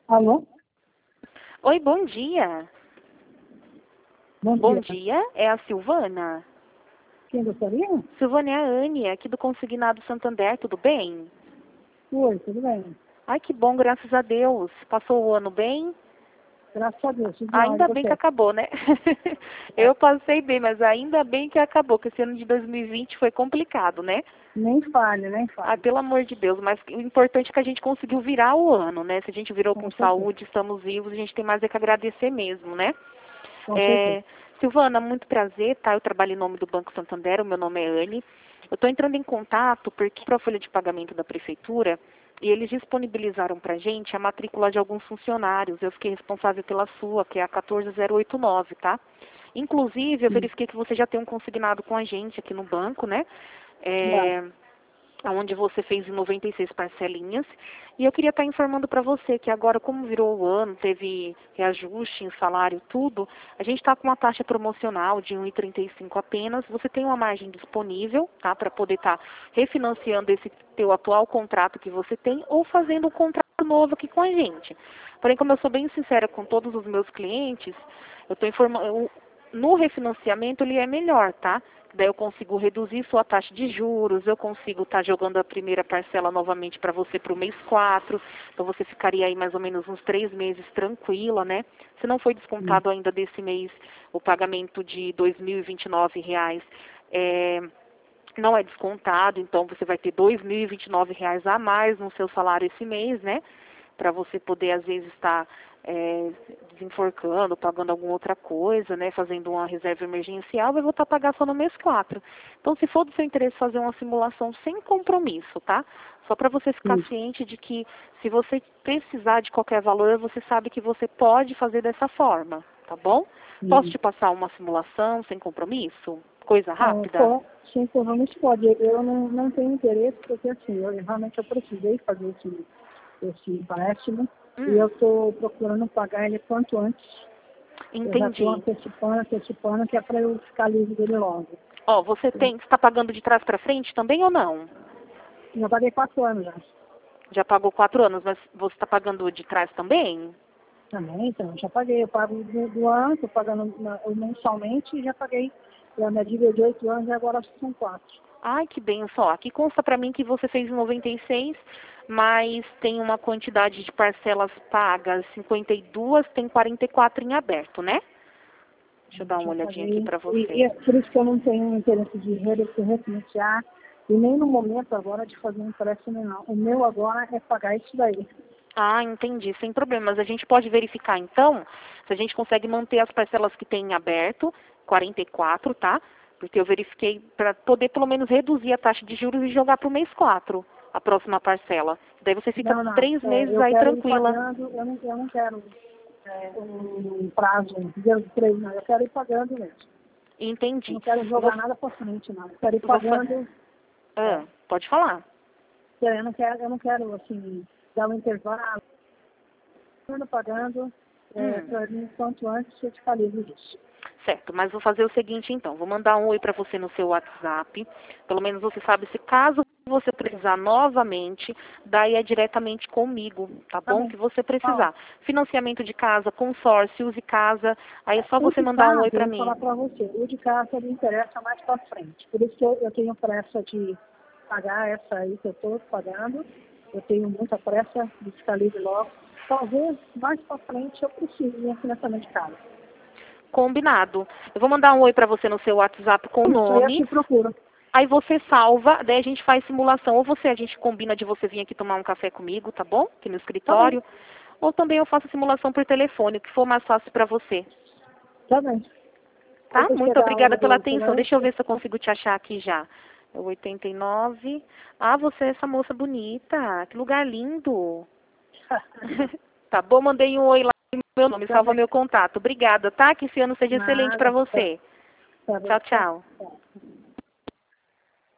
Alô? Oi, bom dia. Bom dia. Dia, é a Silvana? Quem gostaria? Silvana é a Anne, aqui do Consignado Santander, tudo bem? Oi, tudo bem? Ai, que bom, graças a Deus. Passou o ano bem? Graças a Deus, tudo Ainda bem, bem que você? acabou, né? Eu passei bem, mas ainda bem que acabou, que esse ano de 2020 foi complicado, né? Nem falha, nem Ah, falha. pelo amor de Deus, mas o importante é que a gente conseguiu virar o ano, né? Se a gente virou Com com certeza. saúde, estamos vivos, a gente tem mais é que agradecer mesmo, né? Com certeza. Silvana, muito prazer, tá? Eu trabalho em nome do Banco Santander, o meu nome é Anne. Eu estou entrando em contato porque para a folha de pagamento da prefeitura e eles disponibilizaram para a gente a matrícula de alguns funcionários. Eu fiquei responsável pela sua, que é a 14089, tá? Inclusive, eu Sim. verifiquei que você já tem um consignado com a gente aqui no banco, né? Já. É, onde você fez em 96 parcelinhas. E eu queria estar informando para você que agora, como virou o ano, teve reajuste em salário, tudo, a gente está com uma taxa promocional de 1,35 apenas. Você tem uma margem disponível, tá, para poder estar refinanciando esse teu atual contrato que você tem ou fazendo um contrato novo aqui com a gente. Porém, como eu sou bem sincera com todos os meus clientes, eu estou informando, no refinanciamento ele é melhor, tá? Daí eu consigo reduzir sua taxa de juros, eu consigo estar jogando a primeira parcela novamente para você para o mês 4, então você ficaria aí mais ou menos uns 3 meses tranquila, né? Se não foi Sim. descontado ainda desse mês o pagamento de R$ 2.029, não é descontado, então você vai ter R$ 2.029 a mais no seu salário esse mês, né? Para você poder, às vezes, estar desenforcando, pagando alguma outra coisa, né? Fazendo uma reserva emergencial, vai voltar a pagar só no mês 4. Então, se for do seu interesse fazer uma simulação sem compromisso, tá? Só para você ficar Sim. ciente de que se você precisar de qualquer valor, você sabe que você pode fazer dessa forma, tá bom? Posso Sim. te passar uma simulação sem compromisso? Coisa Ah, rápida? sim, provavelmente pode. Eu não tenho interesse, porque assim, realmente eu precisei fazer esse empréstimo e eu Hum, estou procurando pagar ele quanto antes. Eu já estou entendi. antecipando, que é para eu ficar livre dele logo. Ó, você está pagando de trás para frente também ou não? Já paguei 4 anos já. Já pagou 4 anos, mas você está pagando de trás também? Também, então, já paguei. Eu pago do ano, estou pagando mensalmente e já paguei. A minha dívida de 8 anos e agora são 4. Ai, que bem, só. Aqui consta para mim que você fez em 96, mas tem uma quantidade de parcelas pagas, 52, tem 44 em aberto, né? Deixa eu dar uma Já olhadinha aqui paguei. para E você. é por isso que eu não tenho interesse de refinanciar e nem no momento agora de fazer um empréstimo, não. O meu agora é pagar isso daí. Ah, entendi, sem problemas. A gente pode verificar então se a gente consegue manter as parcelas que tem em aberto, 44, tá? Porque eu verifiquei para poder pelo menos reduzir a taxa de juros e jogar para o mês 4, a próxima parcela. Daí você fica Não, não. 3 meses Eu aí quero ir tranquila. pagando, eu não quero um prazo de 3, não. Eu quero ir pagando mesmo. Eu Entendi. não quero Eu vou, jogar nada para frente, não. Eu quero ir eu vou fa- pagando. ah, pode falar. Eu não quero, assim, dar um intervalo, pagando, Hum. para mim, quanto antes eu ficar livre disso. Certo, mas vou fazer o seguinte então, vou mandar um oi para você no seu WhatsApp, pelo menos você sabe se caso você precisar novamente, daí é diretamente comigo, tá Tá bom? bem. Que você Tá. precisar. Financiamento de casa, consórcio, use casa, aí é só O você de mandar um oi casa, eu para vou falar mim. para você, o de casa me interessa mais para frente. Por isso que eu tenho pressa de pagar essa aí que eu estou pagando. Eu tenho muita pressa de ficar livre logo. Talvez mais para frente eu precise de um financiamento de casa. Combinado. Eu vou mandar um oi para você no seu WhatsApp com o Isso aí eu nome, te procuro. aí você salva, daí a gente faz simulação, ou você, a gente combina de você vir aqui tomar um café comigo, tá bom? Aqui no Tá bem, escritório. Ou também eu faço simulação por telefone, o que for mais fácil para você. tá bem. Tá? Depois que Muito chegar a hora obrigada pela do atenção. Deixa eu silêncio, ver se eu consigo te achar aqui já. É 89. Ah, você é essa moça bonita. Que lugar lindo. Tá bom, mandei um oi lá no meu nome, tá salva bem. meu contato. Obrigada, tá? Que esse ano seja excelente para Nada, tá, você. tá bem. Tchau, tchau. Tá.